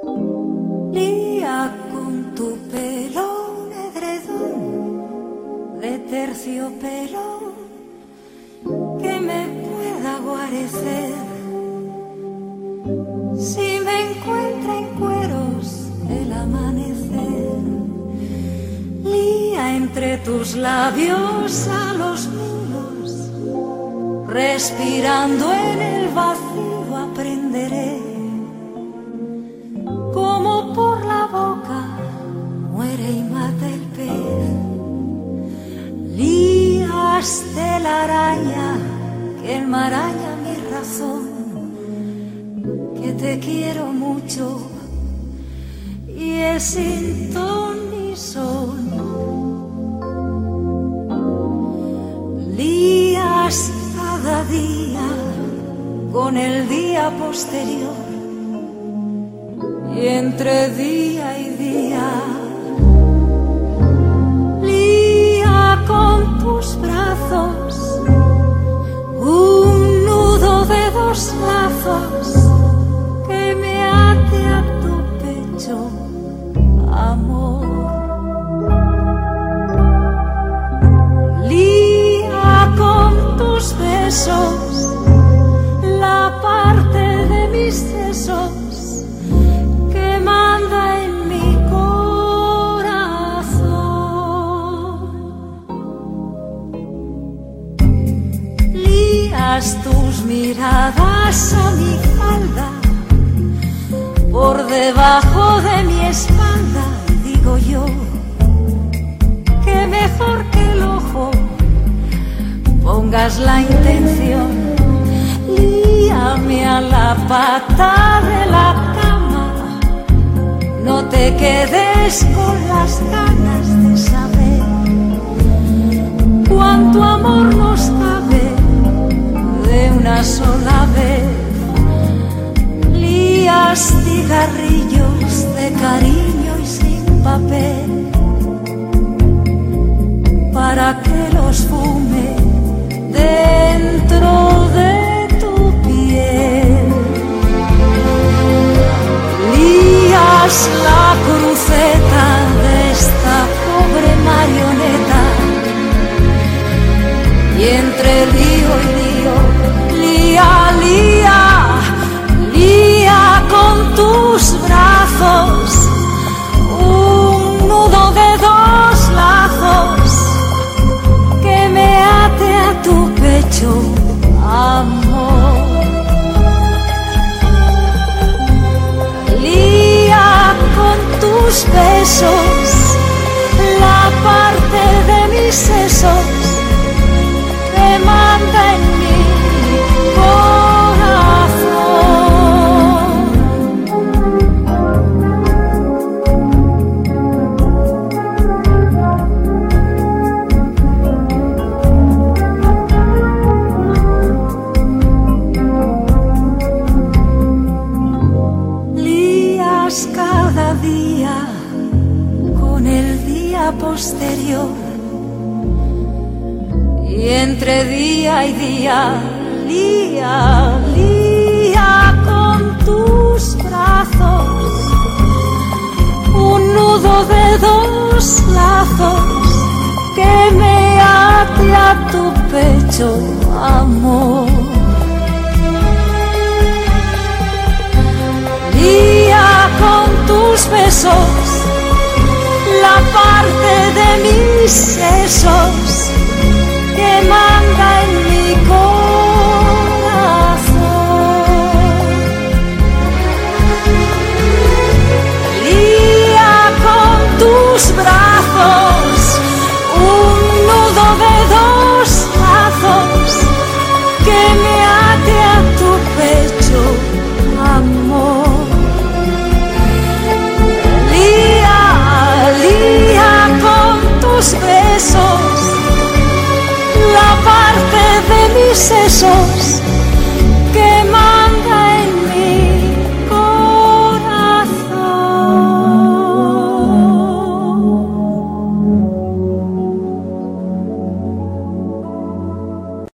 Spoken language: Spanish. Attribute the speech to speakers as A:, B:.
A: Lía con tu pelo un edredón de terciopelo que me pueda guarecer. Si me encuentra en cueros el amanecer, lía entre tus labios a los nudos, respirando en el vacío aprenderé cómo por la boca muere y mata el pez. Lías de la araña que enmaraña mi razón, que te quiero mucho y es sin ton ni son. Lías cada día con el día posterior y entre día y día. Lía con tus brazos un nudo de dos lazos que me ate a tu pecho, amor. Lía con tus besos la parte de mis sesos que manda en mi corazón. Lías tus miradas a mi falda por debajo de mi espalda, y digo yo que mejor que el ojo pongas la intención. Líame a la pata de la cama, no te quedes con las ganas de saber cuánto amor nos cabe de una sola vez. Lías cigarrillos de cariño y sin papel para que los fume dentro de tu piel. Lías la cruceta de esta pobre marioneta y entre lío y lío, lía, lía, lía con tus brazos un nudo de dos lazos que me ate a tu pecho, amor. Lía con tus besos la parte de mis sesos que manda en mi corazón. Lías cada día con el día posterior y entre día y día. Lía, lía con tus brazos un nudo de dos lazos que me ate a tu pecho, amor. Lía con tus besos la parte de mis sesos